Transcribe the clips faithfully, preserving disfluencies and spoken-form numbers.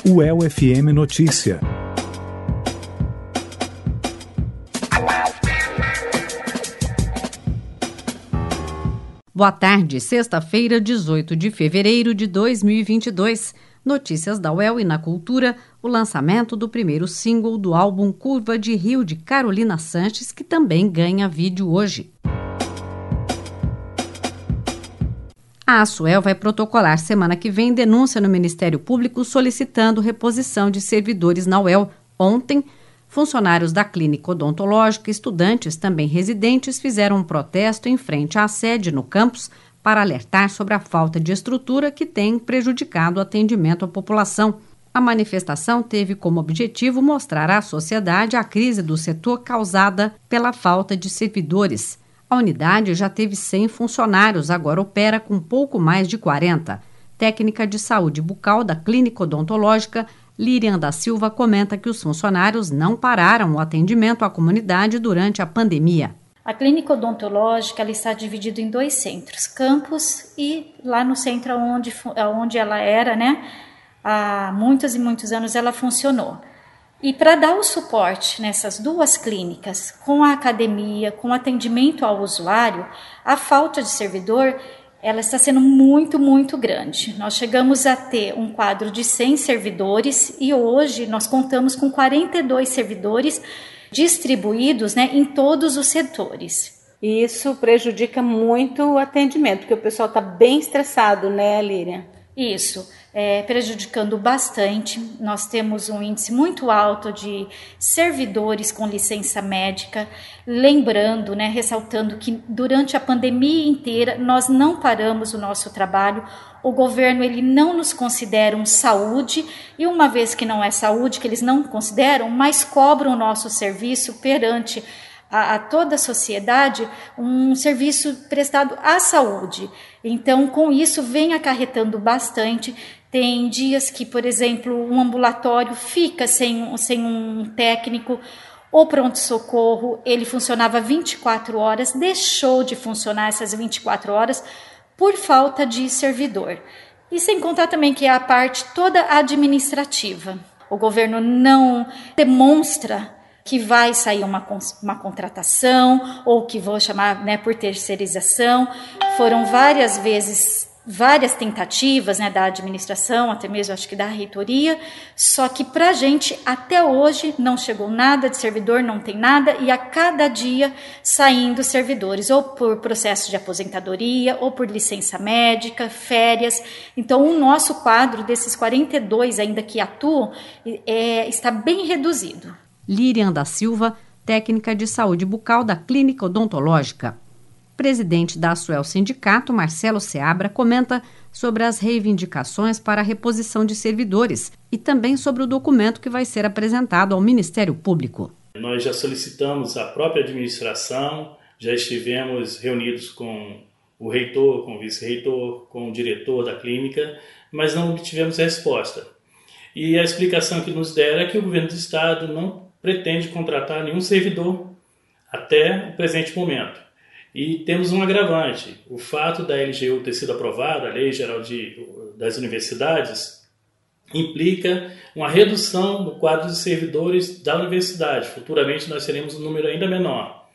U E L F M Notícia. Boa tarde, sexta-feira, dezoito de fevereiro de dois mil e vinte e dois. Notícias da U E L e na cultura, o lançamento do primeiro single do álbum Curva de Rio de Carolina Sanches, que também ganha vídeo hoje. A Asuel vai protocolar semana que vem denúncia no Ministério Público solicitando reposição de servidores na U E L. Ontem, funcionários da clínica odontológica e estudantes, também residentes, fizeram um protesto em frente à sede no campus para alertar sobre a falta de estrutura que tem prejudicado o atendimento à população. A manifestação teve como objetivo mostrar à sociedade a crise do setor causada pela falta de servidores. A unidade já teve cem funcionários, agora opera com pouco mais de quarenta. Técnica de saúde bucal da clínica odontológica, Lírian da Silva, comenta que os funcionários não pararam o atendimento à comunidade durante a pandemia. A clínica odontológica ela está dividida em dois centros, campus e lá no centro onde, onde ela era, né, há muitos e muitos anos ela funcionou. E para dar o suporte nessas duas clínicas, com a academia, com o atendimento ao usuário, a falta de servidor ela está sendo muito, muito grande. Nós chegamos a ter um quadro de cem servidores e hoje nós contamos com quarenta e dois servidores distribuídos, né, em todos os setores. E isso prejudica muito o atendimento, porque o pessoal está bem estressado, né, Líria? Isso, é, prejudicando bastante. Nós temos um índice muito alto de servidores com licença médica, lembrando, né, ressaltando que durante a pandemia inteira nós não paramos o nosso trabalho. O governo ele não nos considera um saúde, e uma vez que não é saúde, que eles não consideram, mas cobram o nosso serviço perante a, a toda a sociedade, um serviço prestado à saúde. Então, com isso, vem acarretando bastante. Tem dias que, por exemplo, um ambulatório fica sem, sem um técnico. O pronto-socorro, ele funcionava vinte e quatro horas, deixou de funcionar essas vinte e quatro horas por falta de servidor. E sem contar também que é a parte toda administrativa. O governo não demonstra que vai sair uma, uma contratação ou que vou chamar, né, por terceirização. Foram várias vezes, várias tentativas, né, da administração, até mesmo acho que da reitoria, só que para a gente até hoje não chegou nada de servidor, não tem nada, e a cada dia saindo servidores, ou por processo de aposentadoria, ou por licença médica, férias. Então o nosso quadro desses quarenta e dois ainda que atuam é, está bem reduzido. Lírian da Silva, técnica de saúde bucal da clínica odontológica. Presidente da Asuel Sindicato, Marcelo Seabra, comenta sobre as reivindicações para a reposição de servidores e também sobre o documento que vai ser apresentado ao Ministério Público. Nós já solicitamos à própria administração, já estivemos reunidos com o reitor, com o vice-reitor, com o diretor da clínica, mas não obtivemos resposta. E a explicação que nos deram é que o governo do estado não pretende contratar nenhum servidor até o presente momento. E temos um agravante, o fato da L G U ter sido aprovada, a Lei Geral de, das Universidades, implica uma redução do quadro de servidores da universidade. Futuramente nós teremos um número ainda menor.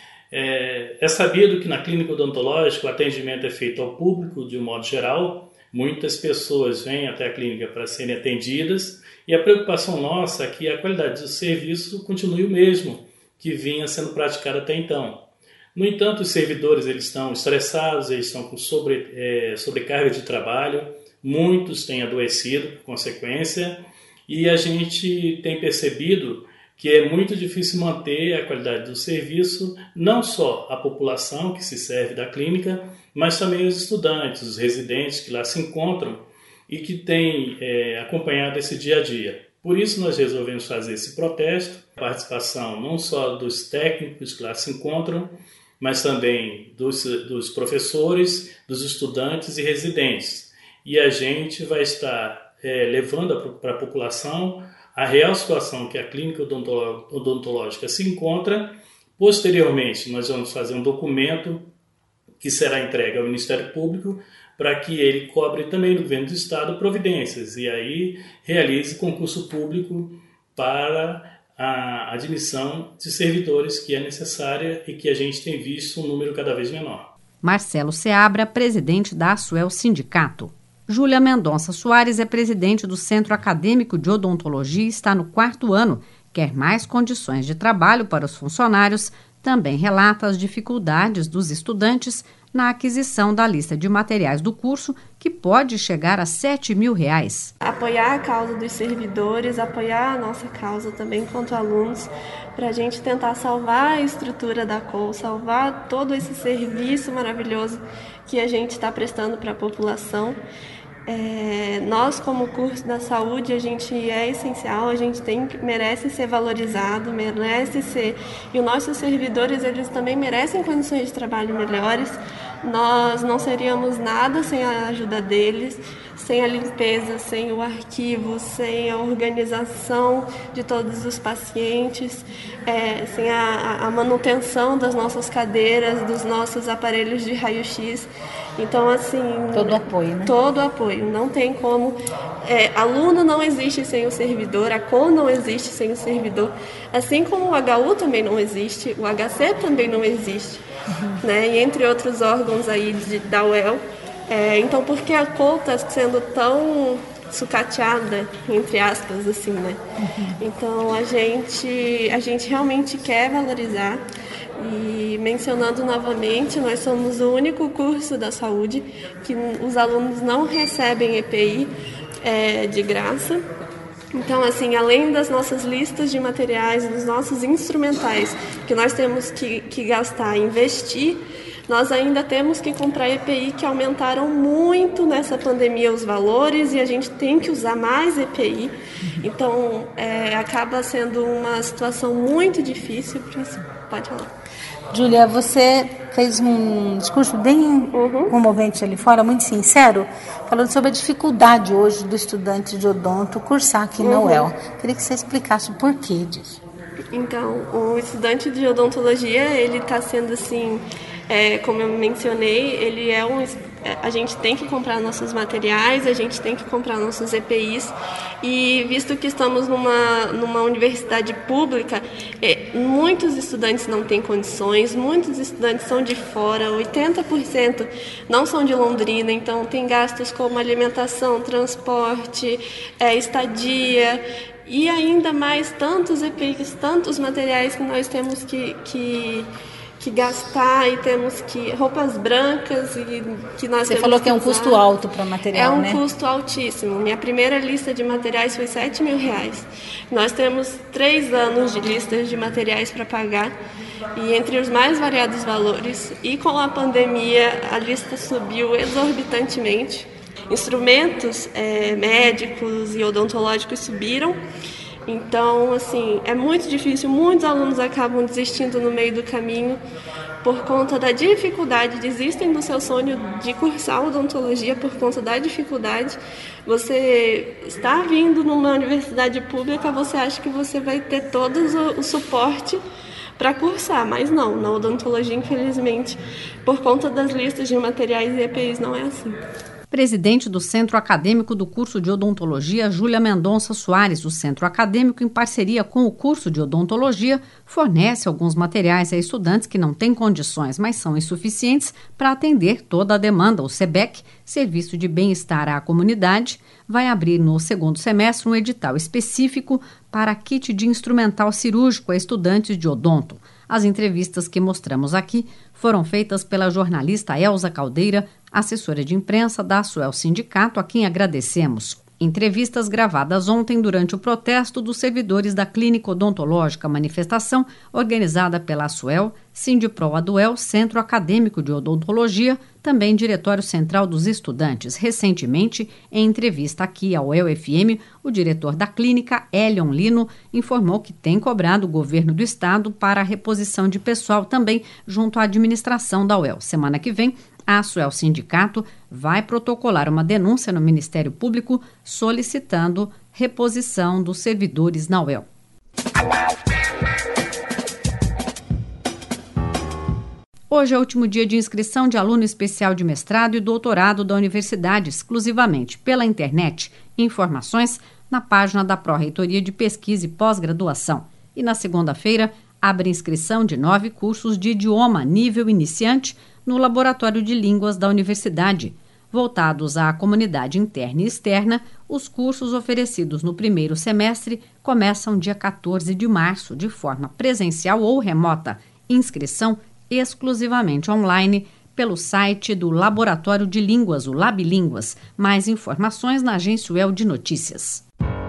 É, é sabido que na clínica odontológica o atendimento é feito ao público de um modo geral. Muitas pessoas vêm até a clínica para serem atendidas e a preocupação nossa é que a qualidade do serviço continue o mesmo que vinha sendo praticado até então. No entanto, os servidores eles estão estressados, eles estão com sobre, é, sobrecarga de trabalho, muitos têm adoecido por consequência, e a gente tem percebido que é muito difícil manter a qualidade do serviço, não só a população que se serve da clínica, mas também os estudantes, os residentes que lá se encontram e que têm é, acompanhado esse dia a dia. Por isso nós resolvemos fazer esse protesto, a participação não só dos técnicos que lá se encontram, mas também dos, dos professores, dos estudantes e residentes. E a gente vai estar é, levando para a população a real situação que a clínica odontológica se encontra. Posteriormente, nós vamos fazer um documento que será entregue ao Ministério Público para que ele cobre também no governo do Estado providências e aí realize concurso público para a admissão de servidores que é necessária e que a gente tem visto um número cada vez menor. Marcelo Seabra, presidente da ASUEL Sindicato. Júlia Mendonça Soares é presidente do Centro Acadêmico de Odontologia e está no quarto ano. Quer mais condições de trabalho para os funcionários. Também relata as dificuldades dos estudantes na aquisição da lista de materiais do curso, que pode chegar a sete mil reais. Apoiar a causa dos servidores, apoiar a nossa causa também enquanto alunos, para a gente tentar salvar a estrutura da C O U, salvar todo esse serviço maravilhoso que a gente está prestando para a população. É, nós, como curso da saúde, a gente é essencial, a gente tem, merece ser valorizado, merece ser... E os nossos servidores, eles também merecem condições de trabalho melhores. Nós não seríamos nada sem a ajuda deles, sem a limpeza, sem o arquivo, sem a organização de todos os pacientes, é, sem a, a manutenção das nossas cadeiras, dos nossos aparelhos de raio-x. Então, assim... Todo o apoio, né? Todo o apoio. Não tem como... É, aluno não existe sem o servidor, a C O U não existe sem o servidor. Assim como o H U também não existe, o H C também não existe. Uhum. Né? E entre outros órgãos aí de, da U E L. É, então, por que a C O U está sendo tão sucateada, entre aspas, assim, né? Uhum. Então, a gente, a gente realmente quer valorizar. E mencionando novamente, nós somos o único curso da saúde que os alunos não recebem E P I é, de graça. Então, assim, além das nossas listas de materiais, dos nossos instrumentais que nós temos que, que gastar, investir, nós ainda temos que comprar E P I, que aumentaram muito nessa pandemia os valores e a gente tem que usar mais E P I. Então, é, acaba sendo uma situação muito difícil. Pode falar. Júlia, você fez um discurso bem uhum. comovente ali fora, muito sincero, falando sobre a dificuldade hoje do estudante de odonto cursar aqui uhum. na U E L. Queria que você explicasse o porquê disso. Então, o estudante de odontologia, ele está sendo assim, é, como eu mencionei, ele é um... A gente tem que comprar nossos materiais, a gente tem que comprar nossos E P Is e visto que estamos numa, numa universidade pública, é, muitos estudantes não têm condições, muitos estudantes são de fora, oitenta por cento não são de Londrina, então tem gastos como alimentação, transporte, é, estadia e ainda mais tantos E P Is, tantos materiais que nós temos que... que que gastar e temos que... roupas brancas e que nós Você temos falou que, que é um usar. Custo alto para material, É um né? custo altíssimo. Minha primeira lista de materiais foi sete mil reais. Nós temos três anos de listas de materiais para pagar e entre os mais variados valores. E com a pandemia, a lista subiu exorbitantemente. Instrumentos é, médicos e odontológicos subiram. Então, assim, é muito difícil, muitos alunos acabam desistindo no meio do caminho por conta da dificuldade, desistem do seu sonho de cursar odontologia por conta da dificuldade. Você está vindo numa universidade pública, você acha que você vai ter todo o, o suporte para cursar, mas não, na odontologia, infelizmente, por conta das listas de materiais e E P Is, não é assim. Presidente do Centro Acadêmico do curso de Odontologia, Júlia Mendonça Soares. O Centro Acadêmico, em parceria com o curso de Odontologia, fornece alguns materiais a estudantes que não têm condições, mas são insuficientes para atender toda a demanda. O SEBEC, Serviço de Bem-Estar à Comunidade, vai abrir no segundo semestre um edital específico para kit de instrumental cirúrgico a estudantes de odonto. As entrevistas que mostramos aqui foram feitas pela jornalista Elza Caldeira, assessora de imprensa da ASUEL Sindicato, a quem agradecemos. Entrevistas gravadas ontem durante o protesto dos servidores da Clínica Odontológica, manifestação organizada pela ASUEL, Sindipro Aduel, Centro Acadêmico de Odontologia, também Diretório Central dos Estudantes. Recentemente, em entrevista aqui ao U E L F M, o diretor da clínica, Elion Lino, informou que tem cobrado o governo do estado para a reposição de pessoal também junto à administração da U E L. Semana que vem, a ASUEL Sindicato vai protocolar uma denúncia no Ministério Público solicitando reposição dos servidores na U E L. Hoje é o último dia de inscrição de aluno especial de mestrado e doutorado da universidade, exclusivamente pela internet. Informações na página da Pró-Reitoria de Pesquisa e Pós-Graduação. E na segunda-feira, abre inscrição de nove cursos de idioma nível iniciante no Laboratório de Línguas da Universidade. Voltados à comunidade interna e externa, os cursos oferecidos no primeiro semestre começam dia quatorze de março, de forma presencial ou remota. Inscrição exclusivamente online pelo site do Laboratório de Línguas, o LabLínguas. Mais informações na Agência U E L de Notícias.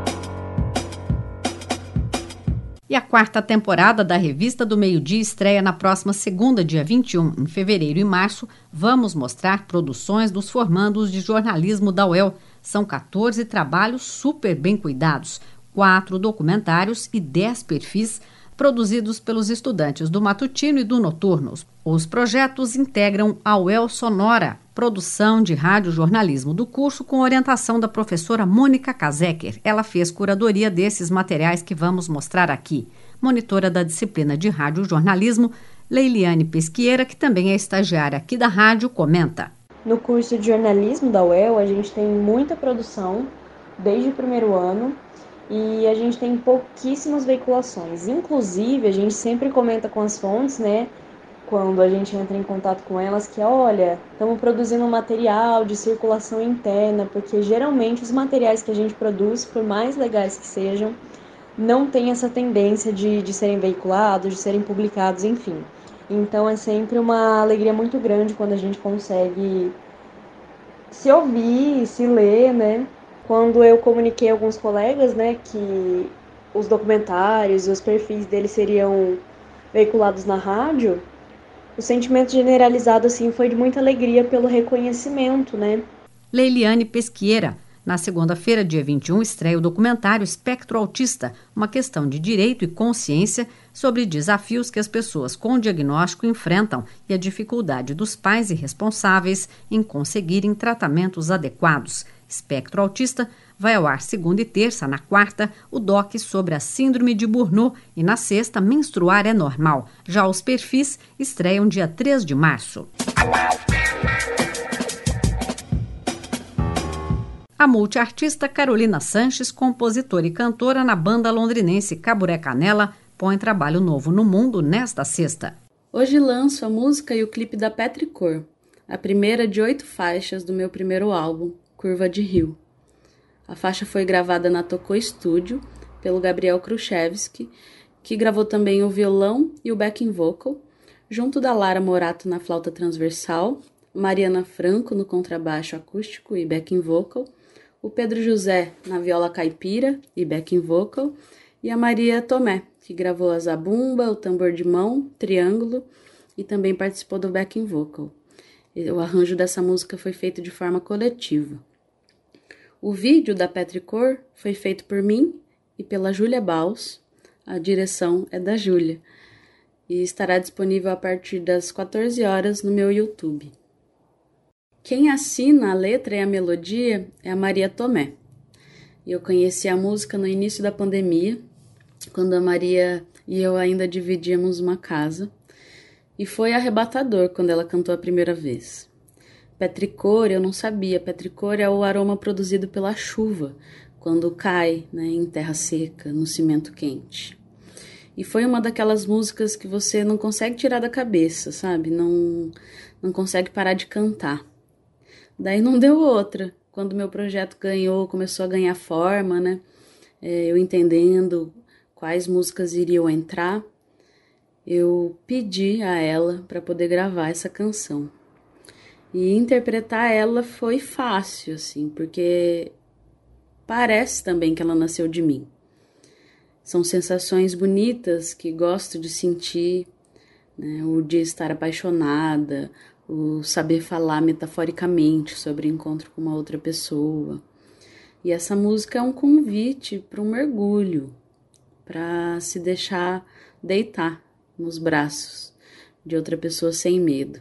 E a quarta temporada da Revista do Meio-Dia estreia na próxima segunda, dia vinte e um. Em fevereiro e março, vamos mostrar produções dos formandos de jornalismo da U E L. São quatorze trabalhos super bem cuidados, quatro documentários e dez perfis produzidos pelos estudantes do matutino e do noturno. Os projetos integram a U E L Sonora, produção de rádio-jornalismo do curso com orientação da professora Mônica Kazeker. Ela fez curadoria desses materiais que vamos mostrar aqui. Monitora da disciplina de rádio-jornalismo, Leiliane Pesqueira, que também é estagiária aqui da rádio, comenta. No curso de jornalismo da U E L, a gente tem muita produção desde o primeiro ano, e a gente tem pouquíssimas veiculações. Inclusive, a gente sempre comenta com as fontes, né, quando a gente entra em contato com elas, que olha, estamos produzindo um material de circulação interna, porque geralmente os materiais que a gente produz, por mais legais que sejam, não tem essa tendência de, de serem veiculados, de serem publicados, enfim. Então é sempre uma alegria muito grande quando a gente consegue se ouvir, se ler, né? Quando eu comuniquei a alguns colegas, né, que os documentários e os perfis deles seriam veiculados na rádio, o sentimento generalizado assim foi de muita alegria pelo reconhecimento, né? Leiliane Pesqueira. Na segunda-feira, dia vinte e um, estreia o documentário Espectro Autista, uma questão de direito e consciência sobre desafios que as pessoas com diagnóstico enfrentam e a dificuldade dos pais e responsáveis em conseguirem tratamentos adequados. Espectro Autista vai ao ar segunda e terça. Na quarta, o doc sobre a síndrome de Burnout e na sexta, menstruar é normal. Já os perfis estreiam dia três de março. A multiartista Carolina Sanches, compositora e cantora na banda londrinense Caburé Canela, põe trabalho novo no mundo nesta sexta. Hoje lanço a música e o clipe da Petricor, a primeira de oito faixas do meu primeiro álbum, Curva de Rio. A faixa foi gravada na Tocô Studio pelo Gabriel Khrushchevsky, que gravou também o violão e o backing vocal, junto da Lara Morato na flauta transversal, Mariana Franco no contrabaixo acústico e backing vocal, o Pedro José na viola caipira e backing vocal, e a Maria Tomé, que gravou a zabumba, o tambor de mão, triângulo, e também participou do backing vocal. O arranjo dessa música foi feito de forma coletiva. O vídeo da Petricor foi feito por mim e pela Júlia Baus. A direção é da Júlia e estará disponível a partir das quatorze horas no meu YouTube. Quem assina a letra e a melodia é a Maria Tomé. Eu conheci a música no início da pandemia, quando a Maria e eu ainda dividíamos uma casa, e foi arrebatador quando ela cantou a primeira vez. Petricor, eu não sabia. Petricor é o aroma produzido pela chuva, quando cai, né, em terra seca, no cimento quente. E foi uma daquelas músicas que você não consegue tirar da cabeça, sabe? Não, não consegue parar de cantar. Daí não deu outra. Quando meu projeto ganhou, começou a ganhar forma, né? É, eu entendendo quais músicas iriam entrar, eu pedi a ela para poder gravar essa canção. E interpretar ela foi fácil, assim, porque parece também que ela nasceu de mim. São sensações bonitas que gosto de sentir, né? O de estar apaixonada, o saber falar metaforicamente sobre o encontro com uma outra pessoa. E essa música é um convite para um mergulho, para se deixar deitar nos braços de outra pessoa sem medo.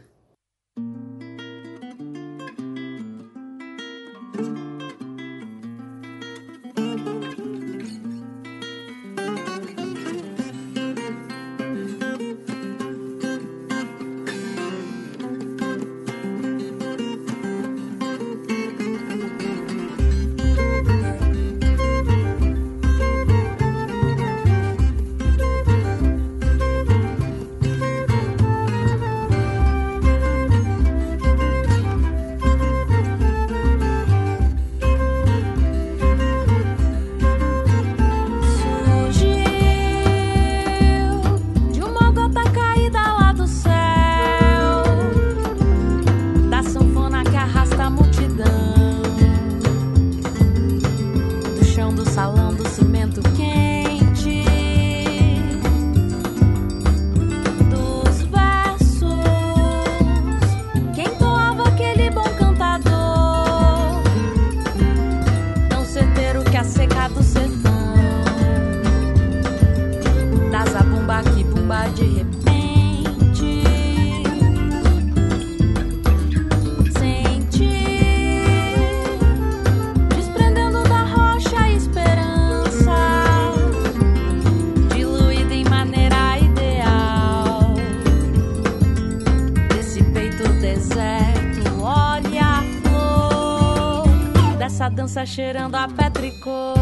dessa dança cheirando a petricor.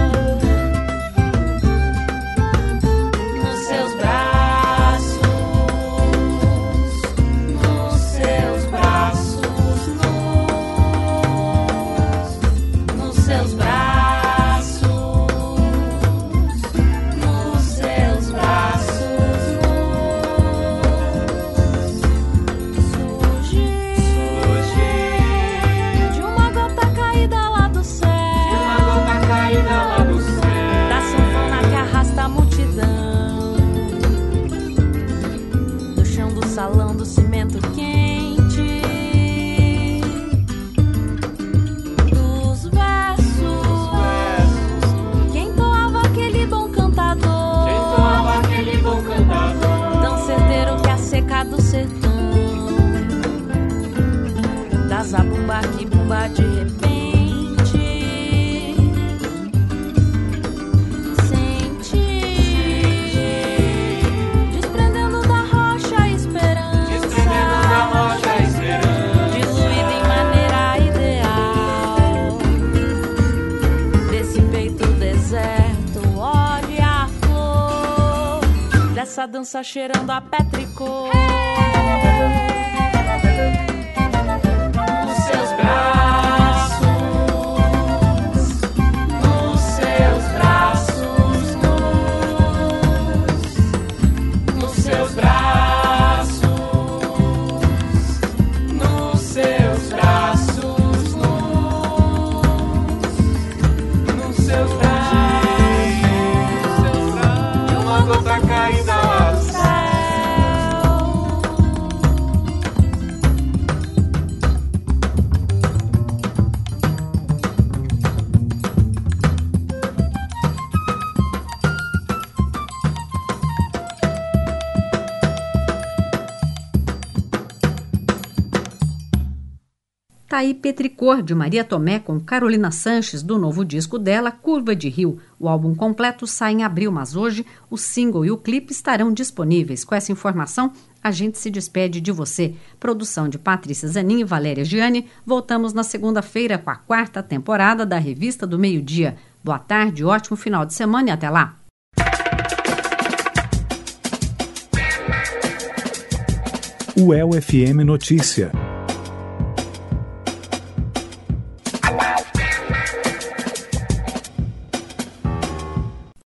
Nos seus braços, nos seus braços, nos, nos seus braços, nos seus braços, nos, surge, surge de uma gota caída lá do céu, de uma gota caída lá do céu, da sanfona que arrasta a multidão, do chão do salão do cimento quente, dos versos, que entoava aquele bom cantador, que entoava aquele bom cantador, tão certeiro que a seca do sertão, da zabumba que bumba de repente, senti, desprendendo da rocha a esperança, desprendendo da rocha a esperança, diluída em maneira ideal, desse peito deserto, olhe a flor, dessa dança cheirando a petricor. Nos seus braços, nos seus braços, nos, nos seus braços, nos seus braços, nos, nos seus braços, de uma gota caída lá do céu. Tá aí Petricor, de Maria Tomé, com Carolina Sanches, do novo disco dela, Curva de Rio. O álbum completo sai em abril, mas hoje o single e o clipe estarão disponíveis. Com essa informação, a gente se despede de você. Produção de Patrícia Zanin e Valéria Gianni. Voltamos na segunda-feira com a quarta temporada da Revista do Meio-Dia. Boa tarde, ótimo final de semana e até lá. U E L F M Notícia.